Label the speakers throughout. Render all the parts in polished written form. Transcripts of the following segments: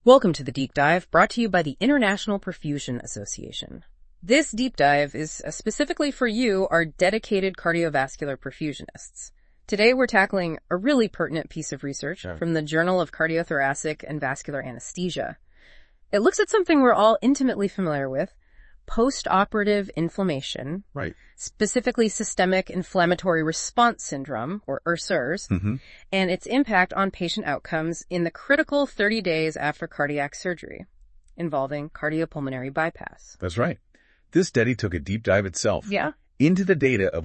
Speaker 1: Welcome to the Deep Dive, brought to you by the International Perfusion Association. This deep dive is specifically for you, our dedicated cardiovascular perfusionists. Today we're tackling a really pertinent piece of research from the Journal of Cardiothoracic and Vascular Anesthesia. It looks at something we're all intimately familiar with, post-operative inflammation, specifically systemic inflammatory response syndrome, or SIRS, and its impact on patient outcomes in the critical 30 days after cardiac surgery, involving cardiopulmonary bypass.
Speaker 2: That's right. This study took a deep dive itself into the data of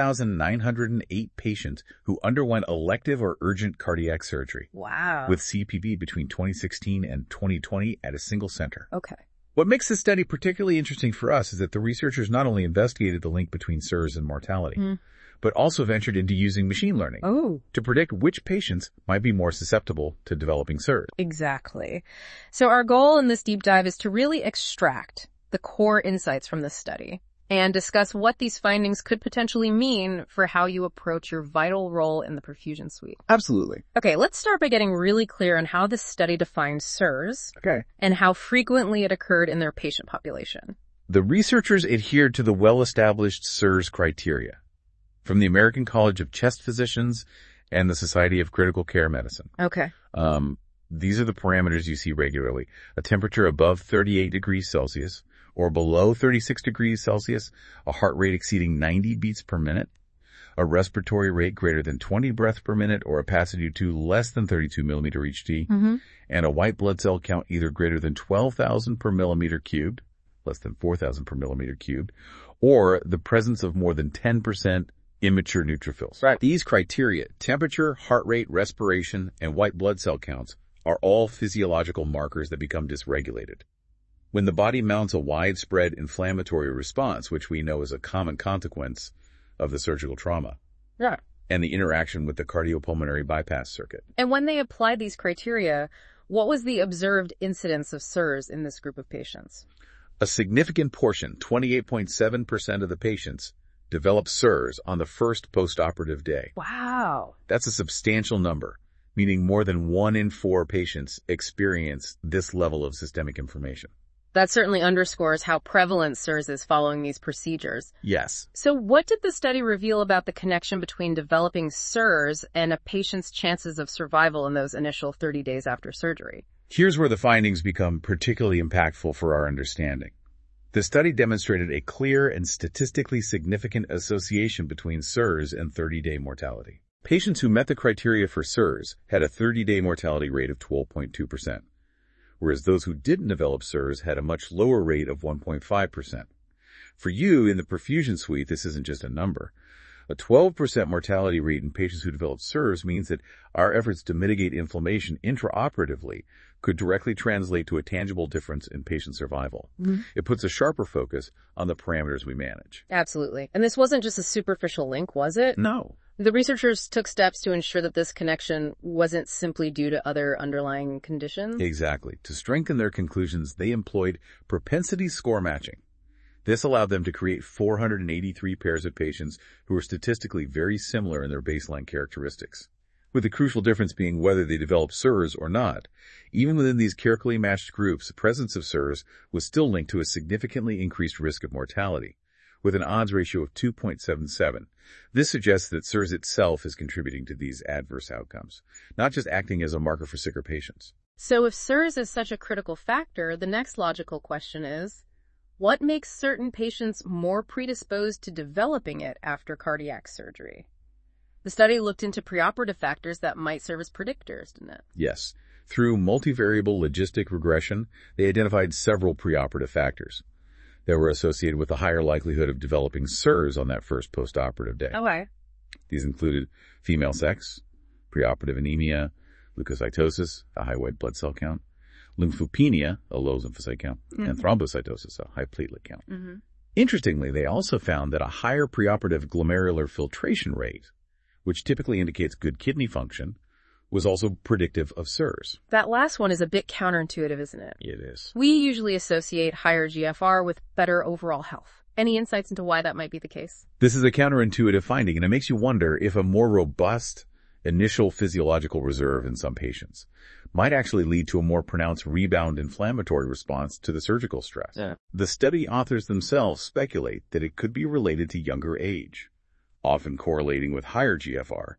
Speaker 2: 1,908 patients who underwent elective or urgent cardiac surgery.
Speaker 1: Wow.
Speaker 2: With CPB between 2016 and 2020 at a single center.
Speaker 1: Okay.
Speaker 2: What makes this study particularly interesting for us is that the researchers not only investigated the link between SIRS and mortality, but also ventured into using machine learning to predict which patients might be more susceptible to developing SIRS.
Speaker 1: Exactly. So our goal in this deep dive is to really extract the core insights from this study and discuss what these findings could potentially mean for how you approach your vital role in the perfusion suite.
Speaker 2: Absolutely.
Speaker 1: Okay, let's start by getting really clear on how this study defines SIRS and how frequently it occurred in their patient population.
Speaker 2: The researchers adhered to the well-established SIRS criteria from the American College of Chest Physicians and the Society of Critical Care Medicine.
Speaker 1: Okay.
Speaker 2: These are the parameters you see regularly. A temperature above 38 degrees Celsius or below 36 degrees Celsius, a heart rate exceeding 90 beats per minute, a respiratory rate greater than 20 breaths per minute or a PaSi 2 less than 32 millimeter HT, and a white blood cell count either greater than 12,000 per millimeter cubed, less than 4,000 per millimeter cubed, or the presence of more than 10% immature neutrophils.
Speaker 3: Right.
Speaker 2: These criteria, temperature, heart rate, respiration, and white blood cell counts, are all physiological markers that become dysregulated when the body mounts a widespread inflammatory response, which we know is a common consequence of the surgical trauma and the interaction with the cardiopulmonary bypass circuit.
Speaker 1: And when they applied these criteria, what was the observed incidence of SIRS in this group of patients?
Speaker 2: A significant portion, 28.7% of the patients, developed SIRS on the first postoperative day.
Speaker 1: Wow.
Speaker 2: That's a substantial number, meaning more than 1 in 4 patients experience this level of systemic inflammation.
Speaker 1: That certainly underscores how prevalent SIRS is following these procedures.
Speaker 2: Yes.
Speaker 1: So what did the study reveal about the connection between developing SIRS and a patient's chances of survival in those initial 30 days after surgery?
Speaker 2: Here's where the findings become particularly impactful for our understanding. The study demonstrated a clear and statistically significant association between SIRS and 30-day mortality. Patients who met the criteria for SIRS had a 30-day mortality rate of 12.2%. Whereas those who didn't develop SIRS had a much lower rate of 1.5%. For you, in the perfusion suite, this isn't just a number. A 12% mortality rate in patients who develop SIRS means that our efforts to mitigate inflammation intraoperatively could directly translate to a tangible difference in patient survival. It puts a sharper focus on the parameters we manage.
Speaker 1: Absolutely. And this wasn't just a superficial link, was it?
Speaker 2: No.
Speaker 1: The researchers took steps to ensure that this connection wasn't simply due to other underlying conditions?
Speaker 2: Exactly. To strengthen their conclusions, they employed propensity score matching. This allowed them to create 483 pairs of patients who were statistically very similar in their baseline characteristics, with the crucial difference being whether they developed SIRS or not. Even within these carefully matched groups, the presence of SIRS was still linked to a significantly increased risk of mortality, with an odds ratio of 2.77. This suggests that SIRS itself is contributing to these adverse outcomes, not just acting as a marker for sicker patients.
Speaker 1: So if SIRS is such a critical factor, the next logical question is, what makes certain patients more predisposed to developing it after cardiac surgery? The study looked into preoperative factors that might serve as predictors, didn't it?
Speaker 2: Yes. Through multivariable logistic regression, they identified several preoperative factors that were associated with a higher likelihood of developing SIRS on that first postoperative day.
Speaker 1: Okay.
Speaker 2: These included female sex, preoperative anemia, leukocytosis, a high white blood cell count, lymphopenia, a low lymphocyte count, and thrombocytosis, a high platelet count. Interestingly, they also found that a higher preoperative glomerular filtration rate, which typically indicates good kidney function, was also predictive of SIRS.
Speaker 1: That last one is a bit counterintuitive, isn't it?
Speaker 2: It is.
Speaker 1: We usually associate higher GFR with better overall health. Any insights into why that might be the case?
Speaker 2: This is a counterintuitive finding, and it makes you wonder if a more robust initial physiological reserve in some patients might actually lead to a more pronounced rebound inflammatory response to the surgical stress.
Speaker 3: Yeah.
Speaker 2: The study authors themselves speculate that it could be related to younger age, often correlating with higher GFR.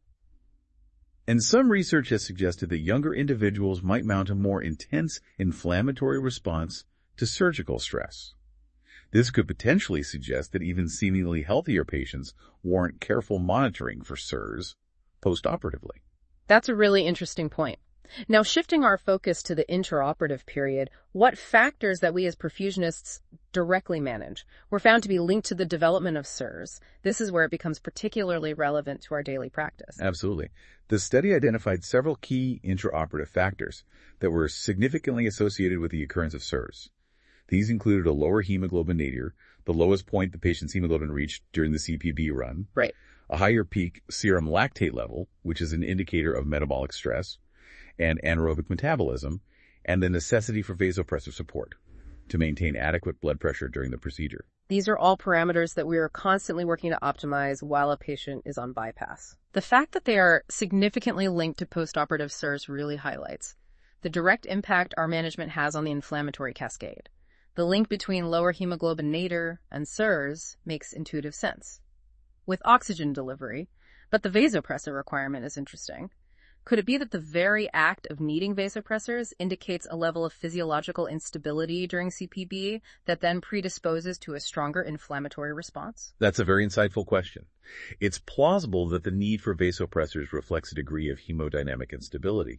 Speaker 2: And some research has suggested that younger individuals might mount a more intense inflammatory response to surgical stress. This could potentially suggest that even seemingly healthier patients warrant careful monitoring for SIRS postoperatively.
Speaker 1: That's a really interesting point. Now, shifting our focus to the intraoperative period, what factors that we as perfusionists directly manage were found to be linked to the development of SIRS? This is where it becomes particularly relevant to our daily practice.
Speaker 2: Absolutely. The study identified several key intraoperative factors that were significantly associated with the occurrence of SIRS. These included a lower hemoglobin nadir, the lowest point the patient's hemoglobin reached during the CPB run,
Speaker 1: Right.
Speaker 2: a higher peak serum lactate level, which is an indicator of metabolic stress, and anaerobic metabolism, and the necessity for vasopressor support to maintain adequate blood pressure during the procedure.
Speaker 1: These are all parameters that we are constantly working to optimize while a patient is on bypass. The fact that they are significantly linked to postoperative SIRS really highlights the direct impact our management has on the inflammatory cascade. The link between lower hemoglobin nadir and SIRS makes intuitive sense. With oxygen delivery, but the vasopressor requirement is interesting. Could it be that the very act of needing vasopressors indicates a level of physiological instability during CPB that then predisposes to a stronger inflammatory response?
Speaker 2: That's a very insightful question. It's plausible that the need for vasopressors reflects a degree of hemodynamic instability,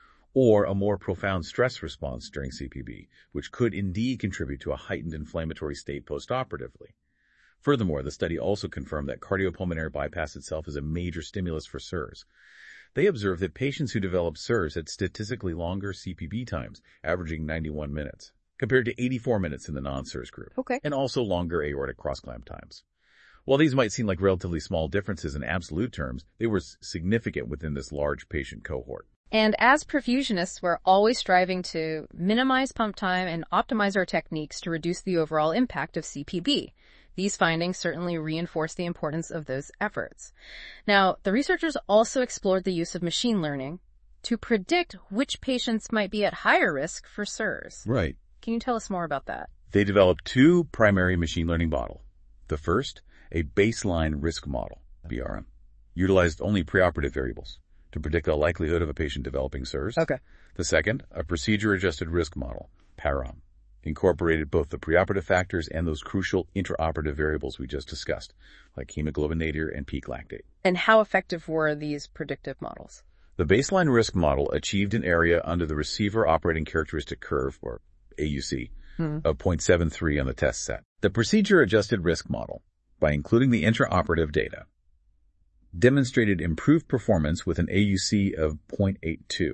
Speaker 2: or a more profound stress response during CPB, which could indeed contribute to a heightened inflammatory state postoperatively. Furthermore, the study also confirmed that cardiopulmonary bypass itself is a major stimulus for SIRS. They observed that patients who developed SIRS had statistically longer CPB times, averaging 91 minutes, compared to 84 minutes in the non-SIRS group, and also longer aortic cross-clamp times. While these might seem like relatively small differences in absolute terms, they were significant within this large patient cohort.
Speaker 1: And as perfusionists, we're always striving to minimize pump time and optimize our techniques to reduce the overall impact of CPB. These findings certainly reinforce the importance of those efforts. Now, the researchers also explored the use of machine learning to predict which patients might be at higher risk for SIRS.
Speaker 2: Right.
Speaker 1: Can you tell us more about that?
Speaker 2: They developed two primary machine learning models. The first, a baseline risk model, BRM, utilized only preoperative variables to predict the likelihood of a patient developing SIRS. The second, a procedure-adjusted risk model, PARAM, incorporated both the preoperative factors and those crucial intraoperative variables we just discussed, like hemoglobin nadir and peak lactate.
Speaker 1: And how effective were these predictive models?
Speaker 2: The baseline risk model achieved an area under the receiver operating characteristic curve, or AUC, of 0.73 on the test set. The procedure-adjusted risk model, by including the intraoperative data, demonstrated improved performance with an AUC of 0.82.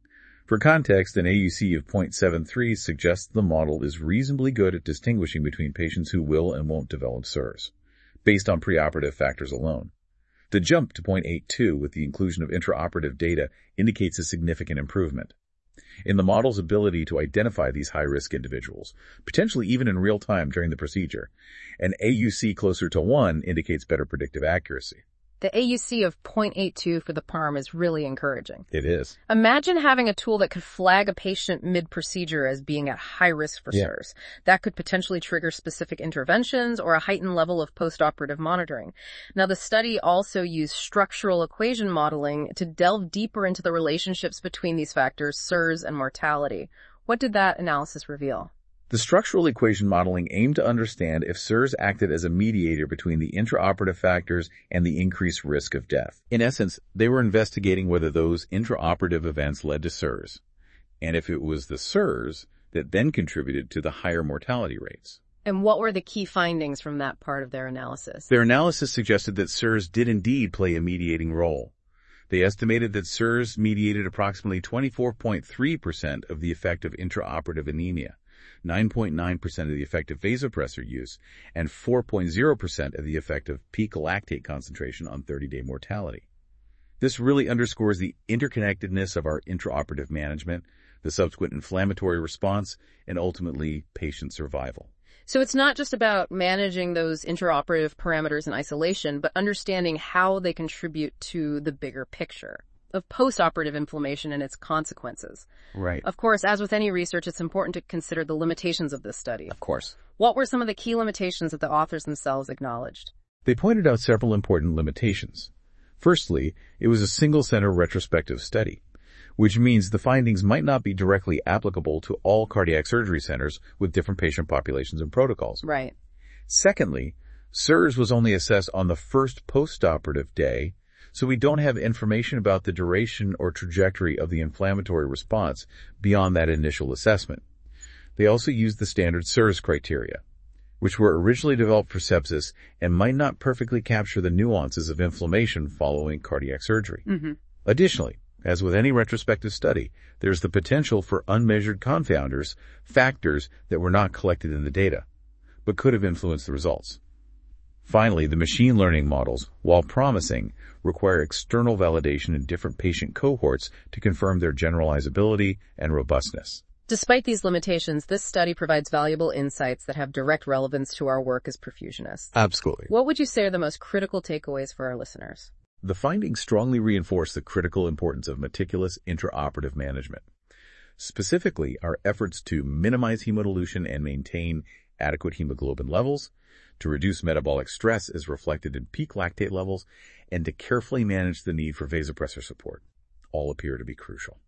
Speaker 2: For context, an AUC of 0.73 suggests the model is reasonably good at distinguishing between patients who will and won't develop SIRS, based on preoperative factors alone. The jump to 0.82 with the inclusion of intraoperative data indicates a significant improvement in the model's ability to identify these high-risk individuals, potentially even in real time during the procedure. An AUC closer to 1 indicates better predictive accuracy.
Speaker 1: The AUC of 0.82 for the PARM is really encouraging.
Speaker 2: It is.
Speaker 1: Imagine having a tool that could flag a patient mid-procedure as being at high risk for SIRS. That could potentially trigger specific interventions or a heightened level of postoperative monitoring. Now, the study also used structural equation modeling to delve deeper into the relationships between these factors, SIRS and mortality. What did that analysis reveal?
Speaker 2: The structural equation modeling aimed to understand if SIRS acted as a mediator between the intraoperative factors and the increased risk of death. In essence, they were investigating whether those intraoperative events led to SIRS, and if it was the SIRS that then contributed to the higher mortality rates.
Speaker 1: And what were the key findings from that part of their analysis?
Speaker 2: Their analysis suggested that SIRS did indeed play a mediating role. They estimated that SIRS mediated approximately 24.3% of the effect of intraoperative anemia, 9.9% of the effect of vasopressor use, and 4.0% of the effect of peak lactate concentration on 30-day mortality. This really underscores the interconnectedness of our intraoperative management, the subsequent inflammatory response, and ultimately patient survival.
Speaker 1: So it's not just about managing those intraoperative parameters in isolation, but understanding how they contribute to the bigger picture. of postoperative inflammation and its consequences.
Speaker 2: Right.
Speaker 1: Of course, as with any research, it's important to consider the limitations of this study.
Speaker 2: Of course.
Speaker 1: What were some of the key limitations that the authors themselves acknowledged?
Speaker 2: They pointed out several important limitations. Firstly, it was a single-center retrospective study, which means the findings might not be directly applicable to all cardiac surgery centers with different patient populations and protocols.
Speaker 1: Right.
Speaker 2: Secondly, SIRS was only assessed on the first postoperative day, so we don't have information about the duration or trajectory of the inflammatory response beyond that initial assessment. They also used the standard SIRS criteria, which were originally developed for sepsis and might not perfectly capture the nuances of inflammation following cardiac surgery. Additionally, as with any retrospective study, there's the potential for unmeasured confounders, factors that were not collected in the data, but could have influenced the results. Finally, the machine learning models, while promising, require external validation in different patient cohorts to confirm their generalizability and robustness.
Speaker 1: Despite these limitations, this study provides valuable insights that have direct relevance to our work as perfusionists.
Speaker 2: Absolutely.
Speaker 1: What would you say are the most critical takeaways for our listeners?
Speaker 2: The findings strongly reinforce the critical importance of meticulous intraoperative management. Specifically, our efforts to minimize hemodilution and maintain adequate hemoglobin levels, to reduce metabolic stress as reflected in peak lactate levels, and to carefully manage the need for vasopressor support, all appear to be crucial.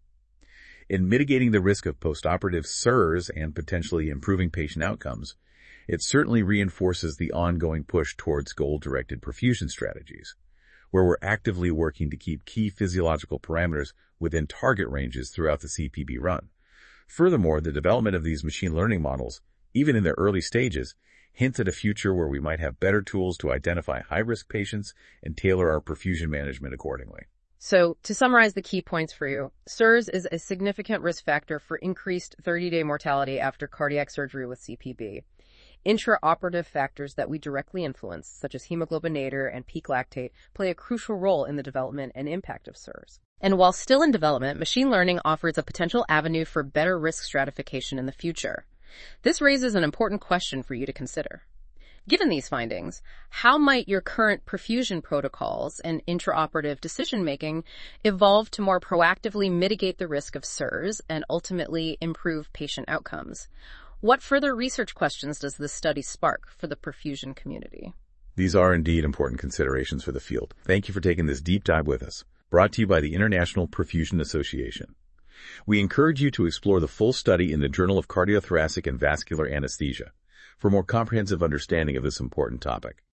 Speaker 2: In mitigating the risk of postoperative SIRS and potentially improving patient outcomes, it certainly reinforces the ongoing push towards goal-directed perfusion strategies, where we're actively working to keep key physiological parameters within target ranges throughout the CPB run. Furthermore, the development of these machine learning models, even in their early stages, hints at a future where we might have better tools to identify high-risk patients and tailor our perfusion management accordingly.
Speaker 1: So, to summarize the key points for you, SIRS is a significant risk factor for increased 30-day mortality after cardiac surgery with CPB. Intraoperative factors that we directly influence, such as hemoglobin nadir and peak lactate, play a crucial role in the development and impact of SIRS. And while still in development, machine learning offers a potential avenue for better risk stratification in the future. This raises an important question for you to consider. Given these findings, how might your current perfusion protocols and intraoperative decision-making evolve to more proactively mitigate the risk of SIRS and ultimately improve patient outcomes? What further research questions does this study spark for the perfusion community?
Speaker 2: These are indeed important considerations for the field. Thank you for taking this deep dive with us. Brought to you by the International Perfusion Association. We encourage you to explore the full study in the Journal of Cardiothoracic and Vascular Anesthesia for more comprehensive understanding of this important topic.